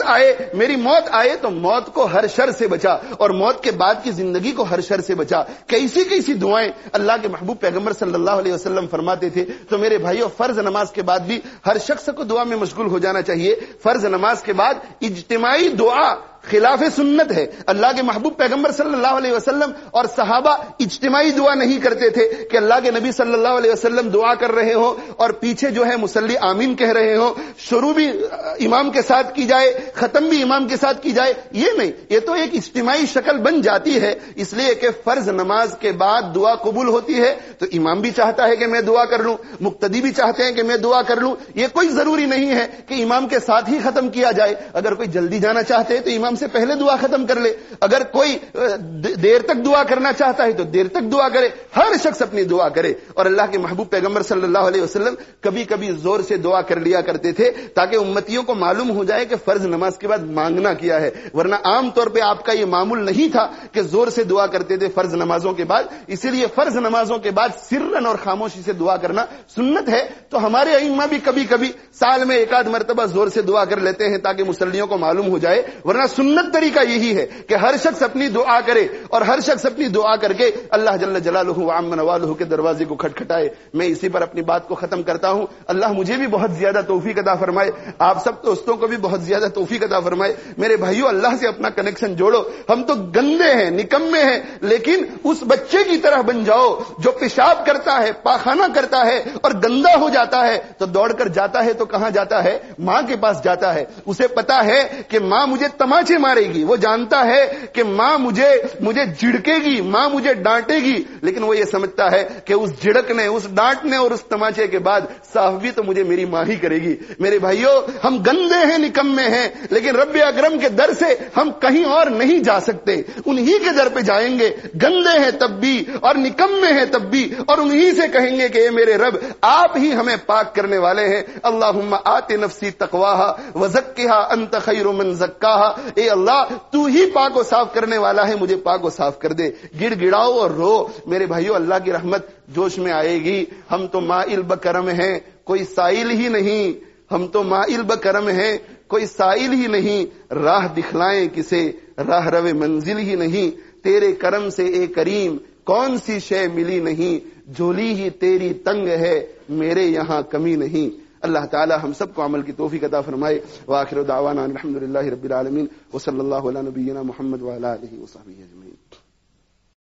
میری موت آئے تو موت کو ہر شر سے بچا، اور موت کے بعد کی زندگی کو ہر شر سے بچا۔ کیسی دعائیں اللہ کے محبوب پیغمبر صلی اللہ علیہ وسلم فرماتے تھے۔ تو میرے بھائیوں، فرض نماز کے بعد بھی ہر شخص کو دعا میں مشغول ہو جانا چاہیے۔ فرض نماز کے بعد اجتماعی دعا خلاف سنت ہے۔ اللہ کے محبوب پیغمبر صلی اللہ علیہ وسلم اور صحابہ اجتماعی دعا نہیں کرتے تھے کہ اللہ کے نبی صلی اللہ علیہ وسلم دعا کر رہے ہوں اور پیچھے جو ہے مصلی آمین کہہ رہے ہوں، شروع بھی امام کے ساتھ کی جائے، ختم بھی امام کے ساتھ کی جائے، یہ نہیں، یہ تو ایک اجتماعی شکل بن جاتی ہے۔ اس لیے کہ فرض نماز کے بعد دعا قبول ہوتی ہے تو امام بھی چاہتا ہے کہ میں دعا کر لوں، مقتدی بھی چاہتے ہیں کہ میں دعا کر لوں۔ یہ کوئی ضروری نہیں ہے کہ امام کے ساتھ ہی ختم کیا جائے، اگر کوئی جلدی جانا چاہتے ہیں تو امام سے پہلے دعا ختم کر لے، اگر کوئی دیر تک دعا کرنا چاہتا ہے تو دیر تک دعا کرے، ہر شخص اپنی دعا کرے۔ اور اللہ کے محبوب پیغمبر صلی اللہ علیہ وسلم کبھی کبھی زور سے دعا کر لیا کرتے تھے تاکہ امتیوں کو معلوم ہو جائے کہ فرض نماز کے بعد مانگنا کیا ہے، ورنہ عام طور پہ آپ کا یہ معمول نہیں تھا کہ زور سے دعا کرتے تھے فرض نمازوں کے بعد۔ اسی لیے فرض نمازوں کے بعد سرن اور خاموشی سے دعا کرنا سنت ہے۔ تو ہمارے ائمہ بھی کبھی کبھی سال میں ایک آدھ مرتبہ زور سے دعا کر لیتے ہیں تاکہ مسلیوں کو معلوم ہو جائے، ورنہ سنت طریقہ یہی ہے کہ ہر شخص اپنی دعا کرے اور ہر شخص اپنی دعا کر کے اللہ جل جلالہ وعم نوالہ کے دروازے کو کھٹکھٹائے۔ میں اسی پر اپنی بات کو ختم کرتا ہوں۔ اللہ مجھے بھی بہت زیادہ توفیق عطا فرمائے، آپ سب دوستوں کو بھی بہت زیادہ توفیق عطا فرمائے۔ میرے بھائیو، اللہ سے اپنا کنیکشن جوڑو۔ ہم تو گندے ہیں، نکمے ہیں، لیکن اس بچے کی طرح بن جاؤ جو پیشاب کرتا ہے، پاخانہ کرتا ہے اور گندا ہو جاتا ہے تو دوڑ کر جاتا ہے تو کہاں جاتا ہے؟ ماں کے پاس جاتا ہے۔ اسے پتا ہے کہ ماں مجھے تماچے مارے گی، وہ جانتا ہے کہ ماں مجھے جھڑکے گی، ماں مجھے ڈانٹے گی، لیکن وہ یہ سمجھتا ہے کہ اس جھڑکنے، اس ڈانٹنے اور اس تماچے کے بعد صاف بھی تو مجھے میری ماں ہی کرے گی۔ میرے بھائیو، ہم گندے ہیں، نکمے ہیں، لیکن رب اکرم کے در سے ہم کہیں اور نہیں جا سکتے، انہی کے در پہ جائیں گے۔ گندے ہیں تب بھی اور نکمے ہیں تب بھی، اور انہی سے کہیں گے کہ اے میرے رب، آپ ہی ہمیں پاک کرنے والے ہیں۔ اللہم آت نفسی تقواہا وزکھا انت خیر من زکاہا، اے اللہ تو ہی پاک و صاف کرنے والا ہے، مجھے پاک و صاف کر دے۔ گڑ گڑاؤ اور رو۔ میرے بھائیو، اللہ کی رحمت جوش میں آئے گی۔ ہم تو مائل بکرم ہیں، کوئی سائل ہی نہیں، ہم تو مائل بکرم ہیں، کوئی سائل ہی نہیں، راہ دکھلائیں کسے، راہ رو منزل ہی نہیں، تیرے کرم سے اے کریم کون سی شے ملی نہیں، جھولی ہی تیری تنگ ہے میرے یہاں کمی نہیں۔ اللہ تعالی ہم سب کو عمل کی توفیق عطا فرمائے۔ وآخر دعوانا الحمدللہ رب العالمین، وصلی اللہ علی نبینا محمد وعلی آلہ وصحبہ اجمعین۔